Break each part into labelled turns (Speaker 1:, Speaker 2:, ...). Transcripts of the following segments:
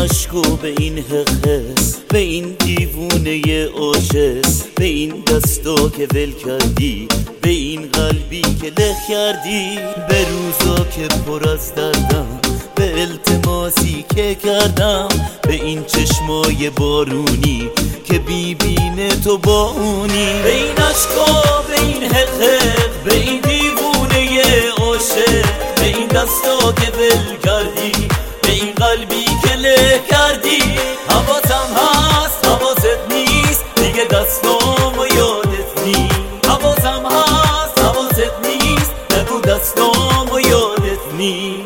Speaker 1: عشق و به این حقه، به این دیوونه عاشق، به این دستا که ول کردی، به این قلبی که له کردی، به روزا که پر از دردم، به التماسی که کردم، به این چشمای بارونی که بیبینه تو با اونی، به این عشقا، به این حقه، به این دیوونه عاشق، به این دستا که ول کردی، به این قلبی که له کردی. حواسم هست حواست نیست دیگه، دستام و یادت نیست. حواسم هست حواست نیست، نگو دستام و یادت نیست.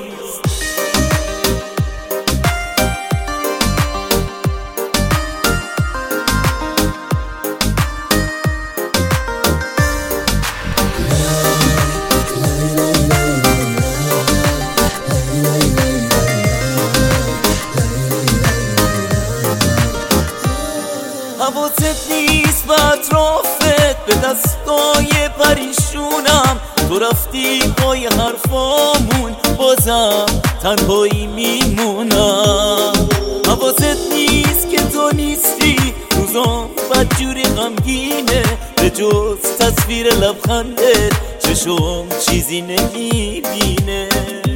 Speaker 1: حواست نیست به اطرافت، به دستای پریشونم تو رفتی پای حرفامون، بازم تنهایی میمونم. حواست نیست که تو نیستی، روزام بدجوری غمگینه، به جز تصویر لبخندت چشم چیزی نمیبینه.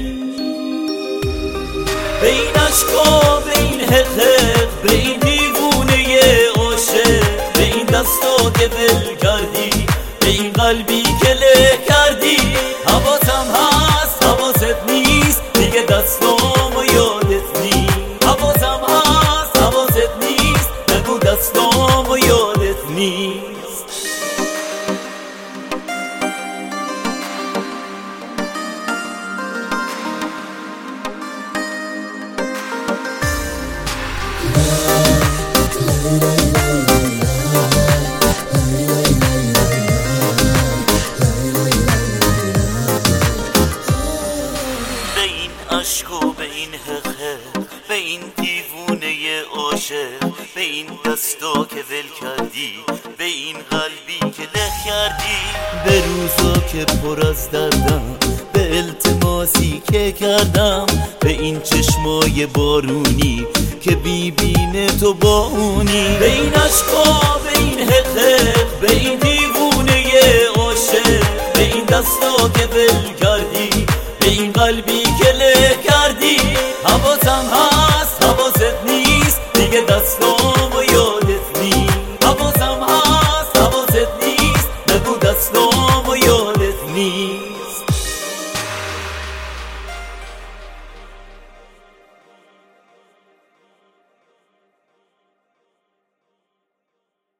Speaker 1: به این عشقا، به این حقق، به این دیوونه عاشق، به این دستا که ول کردی، به این قلبی که له کردی. حواسم هست حواست نیست دیگه، دستام و یادت نیست. حواسم هست حواست نیست، نگو دستام و یادت نیست. عشق و به این حقه، به این دیوونه عاشق، به این دستا که ول کردی، به این قلبی که له کردی، به روزا که پر از دردم، به التماسی که کردم، به این چشمای بارونی که بیبینه تو با اونی. به این عشقا، به این حقه، به این دیوونه عاشق، به این دستا که ول کردی، به این قلبی